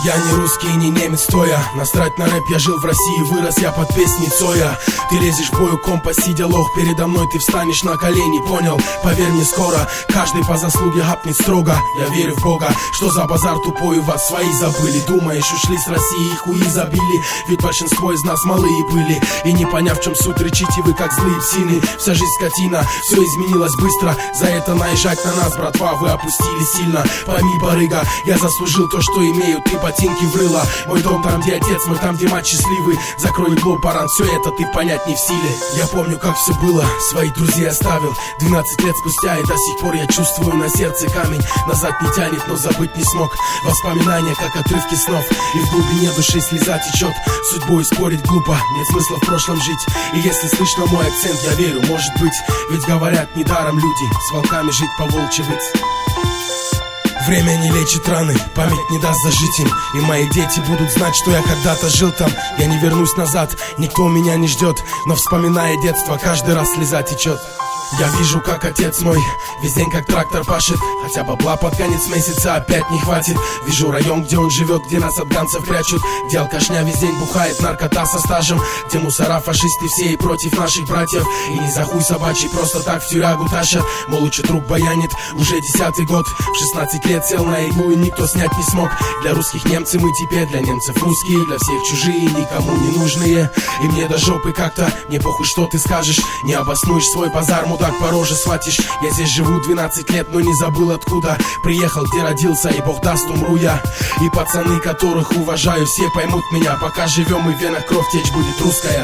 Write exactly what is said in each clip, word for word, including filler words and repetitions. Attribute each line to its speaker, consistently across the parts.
Speaker 1: Я не русский и не немец, стоя. Насрать на рэп, я жил в России, вырос я под песни Цоя. Ты лезешь в бою, компа, сидя лох, передо мной ты встанешь на колени, понял? Поверь мне скоро, каждый по заслуге хапнет строго. Я верю в Бога, что за базар тупой у вас свои забыли. Думаешь, ушли с России и хуи забили, ведь большинство из нас малые были. И не поняв, в чем суть, рычите вы как злые псины. Вся жизнь скотина, все изменилось быстро. За это наезжать на нас, братва, вы опустили сильно. Пойми, барыга, я заслужил то, что имею, ты ботинки врыла. Мой дом там, где отец мой, там, где мать счастливый. Закрой лоб, баран, все это ты понять не в силе. Я помню, как все было, своих друзей оставил двенадцать лет спустя, и до сих пор я чувствую на сердце камень. Назад не тянет, но забыть не смог. Воспоминания, как отрывки снов, и в глубине души слеза течет. Судьбой спорить глупо, нет смысла в прошлом жить. И если слышно мой акцент, я верю, может быть. Ведь говорят, недаром люди с волками жить, по-волчьи выть. Время не лечит раны, память не даст зажить им. И мои дети будут знать, что я когда-то жил там. Я не вернусь назад, никто меня не ждет. Но вспоминая детство, каждый раз слеза течет. Я вижу, как отец мой весь день как трактор пашет, хотя бабла под конец месяца опять не хватит. Вижу район, где он живет, где нас от ганцев прячут, где алкашня весь день бухает, наркота со стажем, где мусора, фашисты все и против наших братьев. И не за хуй собачий просто так в тюрягу тащат. Мол, лучше друг баянит уже десятый год. В шестнадцать лет сел на иглу и никто снять не смог. Для русских немцы мы теперь, для немцев русские, для всех чужие, никому не нужные. И мне до жопы как-то, мне похуй, что ты скажешь. Не обоснуешь свой базар, мудак, по роже схватишь. Я здесь живу двенадцать лет, но не забыл откуда приехал, где родился, и бог даст, умру я. И пацаны, которых уважаю, все поймут меня. Пока живем и в венах кровь течь будет русская.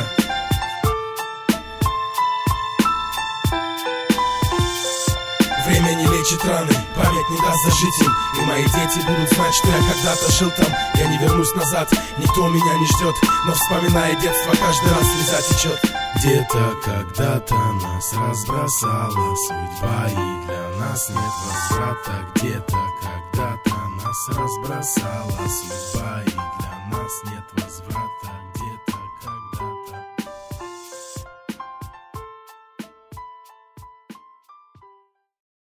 Speaker 1: Время не лечит раны, память не даст зажить им. И мои дети будут знать, что я когда-то жил там. Я не вернусь назад, никто меня не ждет. Но вспоминая детство, каждый раз слеза течет. Где-то когда-то нас разбросала судьба, и для нас нет возврата. Где-то когда-то нас разбросала судьба, и